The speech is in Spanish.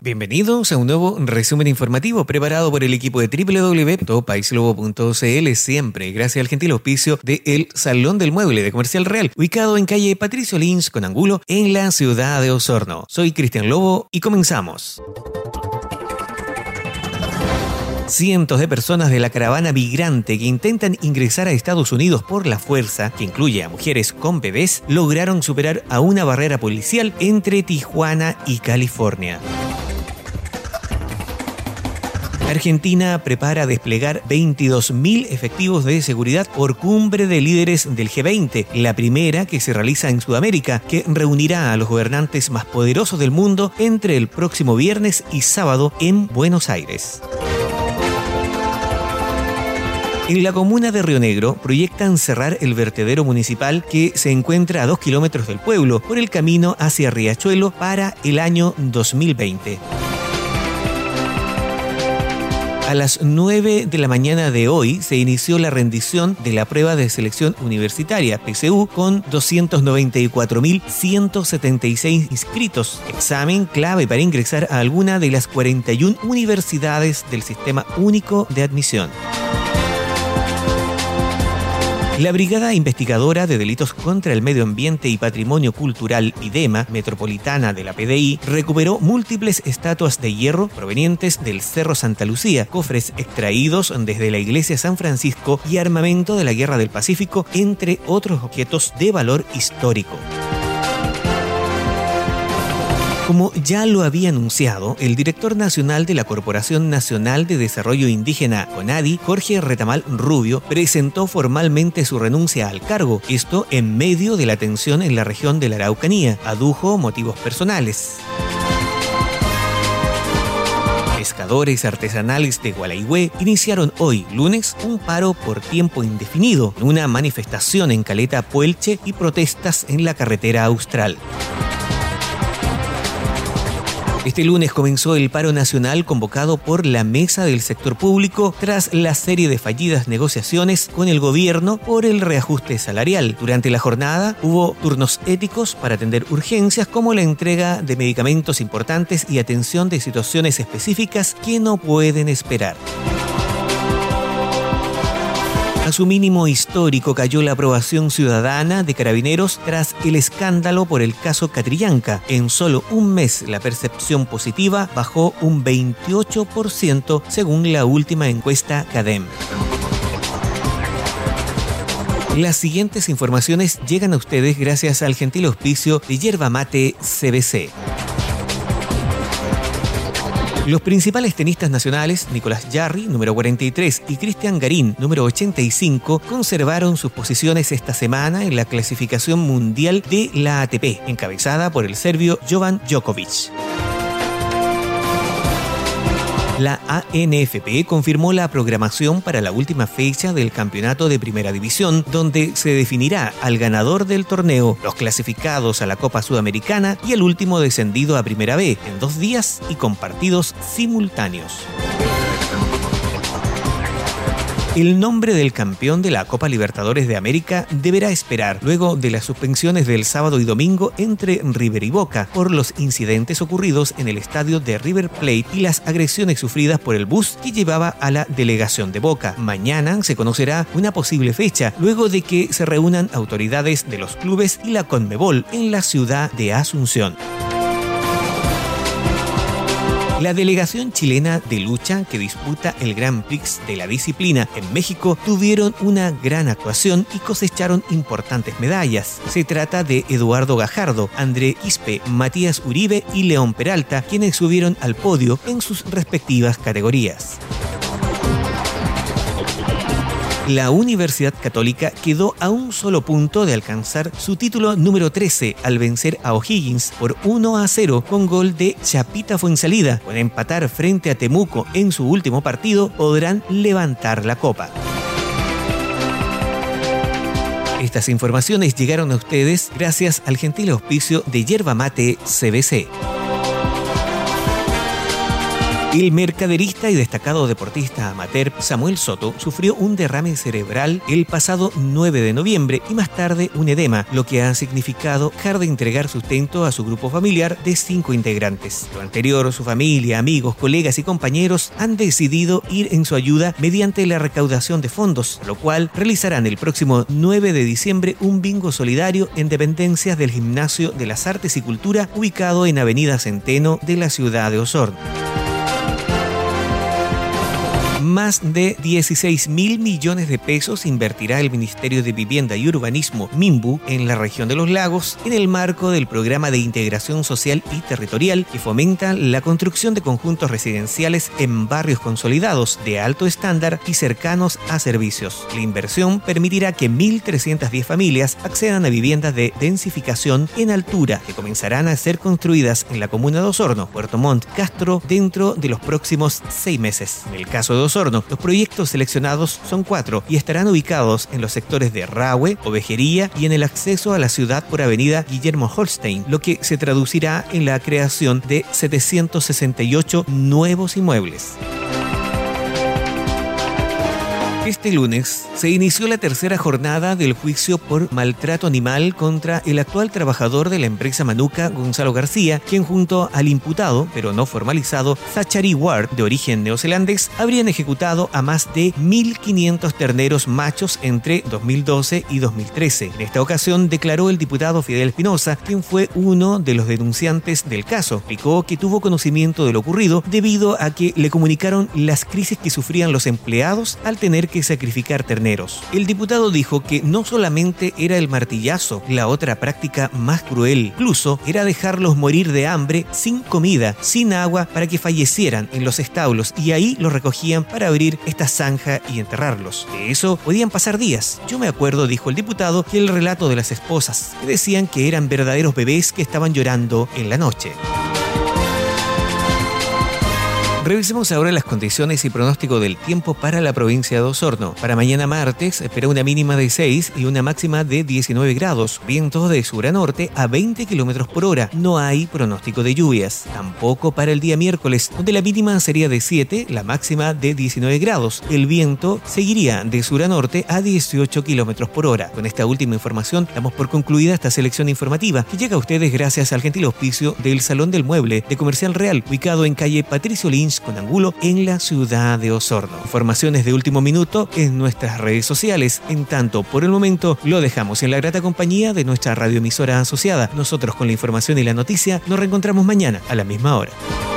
Bienvenidos a un nuevo resumen informativo preparado por el equipo de www.paislobo.cl, siempre gracias al gentil auspicio de El Salón del Mueble de Comercial Real, ubicado en calle Patricio Lins con Angulo, en la ciudad de Osorno. Soy Cristian Lobo y comenzamos. Cientos de personas de la caravana migrante que intentan ingresar a Estados Unidos por la fuerza, que incluye a mujeres con bebés, lograron superar a una barrera policial entre Tijuana y California. Argentina prepara desplegar 22.000 efectivos de seguridad por cumbre de líderes del G20, la primera que se realiza en Sudamérica, que reunirá a los gobernantes más poderosos del mundo entre el próximo viernes y sábado en Buenos Aires. En la comuna de Río Negro proyectan cerrar el vertedero municipal que se encuentra a 2 kilómetros del pueblo por el camino hacia Riachuelo para el año 2020. A las 9 de la mañana de hoy se inició la rendición de la prueba de selección universitaria, PSU, con 294.176 inscritos, examen clave para ingresar a alguna de las 41 universidades del Sistema Único de Admisión. La Brigada Investigadora de Delitos contra el Medio Ambiente y Patrimonio Cultural, BIDEMA, metropolitana de la PDI, recuperó múltiples estatuas de hierro provenientes del Cerro Santa Lucía, cofres extraídos desde la Iglesia San Francisco y armamento de la Guerra del Pacífico, entre otros objetos de valor histórico. Como ya lo había anunciado, el director nacional de la Corporación Nacional de Desarrollo Indígena, CONADI, Jorge Retamal Rubio, presentó formalmente su renuncia al cargo, esto en medio de la tensión en la región de la Araucanía, adujo motivos personales. Pescadores artesanales de Gualeguay iniciaron hoy, lunes, un paro por tiempo indefinido, una manifestación en Caleta Puelche y protestas en la carretera austral. Este lunes comenzó el paro nacional convocado por la Mesa del Sector Público tras la serie de fallidas negociaciones con el gobierno por el reajuste salarial. Durante la jornada hubo turnos éticos para atender urgencias como la entrega de medicamentos importantes y atención de situaciones específicas que no pueden esperar. A su mínimo histórico cayó la aprobación ciudadana de Carabineros tras el escándalo por el caso Catrillanca. En solo un mes, la percepción positiva bajó un 28% según la última encuesta CADEM. Las siguientes informaciones llegan a ustedes gracias al gentil auspicio de Yerba Mate CBC. Los principales tenistas nacionales, Nicolás Jarry, número 43, y Cristian Garín, número 85, conservaron sus posiciones esta semana en la clasificación mundial de la ATP, encabezada por el serbio Jovan Djokovic. La ANFP confirmó la programación para la última fecha del campeonato de Primera División, donde se definirá al ganador del torneo, los clasificados a la Copa Sudamericana y el último descendido a Primera B, en 2 días y con partidos simultáneos. El nombre del campeón de la Copa Libertadores de América deberá esperar luego de las suspensiones del sábado y domingo entre River y Boca por los incidentes ocurridos en el estadio de River Plate y las agresiones sufridas por el bus que llevaba a la delegación de Boca. Mañana se conocerá una posible fecha luego de que se reúnan autoridades de los clubes y la Conmebol en la ciudad de Asunción. La delegación chilena de lucha que disputa el Grand Prix de la disciplina en México tuvieron una gran actuación y cosecharon importantes medallas. Se trata de Eduardo Gajardo, André Quispe, Matías Uribe y León Peralta, quienes subieron al podio en sus respectivas categorías. La Universidad Católica quedó a un solo punto de alcanzar su título número 13 al vencer a O'Higgins por 1-0 con gol de Chapita Fuenzalida. Con empatar frente a Temuco en su último partido, podrán levantar la copa. Estas informaciones llegaron a ustedes gracias al gentil auspicio de Yerba Mate CBC. El mercaderista y destacado deportista amateur Samuel Soto sufrió un derrame cerebral el pasado 9 de noviembre y más tarde un edema, lo que ha significado dejar de entregar sustento a su grupo familiar de 5 integrantes. Lo anterior, su familia, amigos, colegas y compañeros han decidido ir en su ayuda mediante la recaudación de fondos, lo cual realizarán el próximo 9 de diciembre un bingo solidario en dependencias del Gimnasio de las Artes y Cultura ubicado en Avenida Centeno de la ciudad de Osorno. Más de 16.000 millones de pesos invertirá el Ministerio de Vivienda y Urbanismo, MIMBU, en la región de los lagos en el marco del Programa de Integración Social y Territorial que fomenta la construcción de conjuntos residenciales en barrios consolidados de alto estándar y cercanos a servicios. La inversión permitirá que 1.310 familias accedan a viviendas de densificación en altura que comenzarán a ser construidas en la comuna de Osorno, Puerto Montt, Castro dentro de los próximos 6 meses. En el caso de Osorno, los proyectos seleccionados son 4 y estarán ubicados en los sectores de Rahue, Ovejería y en el acceso a la ciudad por avenida Guillermo Holstein, lo que se traducirá en la creación de 768 nuevos inmuebles. Este lunes se inició la tercera jornada del juicio por maltrato animal contra el actual trabajador de la empresa Manuka, Gonzalo García, quien junto al imputado, pero no formalizado, Zachary Ward, de origen neozelandés, habrían ejecutado a más de 1.500 terneros machos entre 2012 y 2013. En esta ocasión declaró el diputado Fidel Espinosa, quien fue uno de los denunciantes del caso. Explicó que tuvo conocimiento de lo ocurrido debido a que le comunicaron las crisis que sufrían los empleados al tener que sacrificar terneros. El diputado dijo que no solamente era el martillazo, la otra práctica más cruel, incluso era dejarlos morir de hambre, sin comida, sin agua, para que fallecieran en los establos y ahí los recogían para abrir esta zanja y enterrarlos. De eso podían pasar días. Yo me acuerdo, dijo el diputado, que el relato de las esposas, que decían que eran verdaderos bebés que estaban llorando en la noche. Revisemos ahora las condiciones y pronóstico del tiempo para la provincia de Osorno. Para mañana martes espera una mínima de 6 y una máxima de 19 grados. Vientos de sur a norte a 20 km por hora. No hay pronóstico de lluvias. Tampoco para el día miércoles, donde la mínima sería de 7, la máxima de 19 grados. El viento seguiría de sur a norte a 18 km por hora. Con esta última información damos por concluida esta selección informativa que llega a ustedes gracias al gentil auspicio del Salón del Mueble de Comercial Real, ubicado en calle Patricio Lynch con Angulo en la ciudad de Osorno. Informaciones de último minuto en nuestras redes sociales. En tanto, por el momento, lo dejamos en la grata compañía de nuestra radioemisora asociada. Nosotros con la información y la noticia nos reencontramos mañana a la misma hora.